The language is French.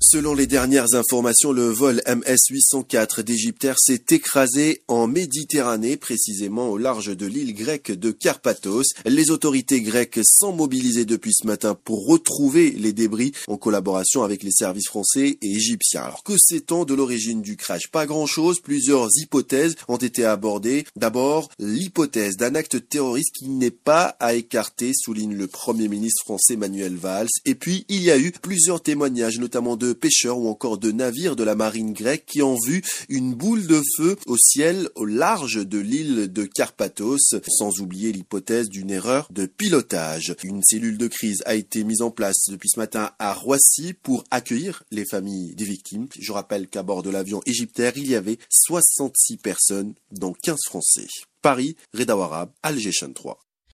Selon les dernières informations, le vol MS-804 d'Égyptair s'est écrasé en Méditerranée, précisément au large de l'île grecque de Karpathos. Les autorités grecques sont mobilisées depuis ce matin pour retrouver les débris en collaboration avec les services français et égyptiens. Alors que sait-on de l'origine du crash? Pas grand-chose, plusieurs hypothèses ont été abordées. D'abord, l'hypothèse d'un acte terroriste qui n'est pas à écarter, souligne le Premier ministre français Manuel Valls. Et puis, il y a eu plusieurs témoignages, notamment de pêcheurs ou encore de navires de la marine grecque qui ont vu une boule de feu au ciel au large de l'île de Karpathos, sans oublier l'hypothèse d'une erreur de pilotage. Une cellule de crise a été mise en place depuis ce matin à Roissy pour accueillir les familles des victimes. Je rappelle qu'à bord de l'avion Égyptair, il y avait 66 personnes, dont 15 Français. Paris, Reda Warab, Alger Channel 3.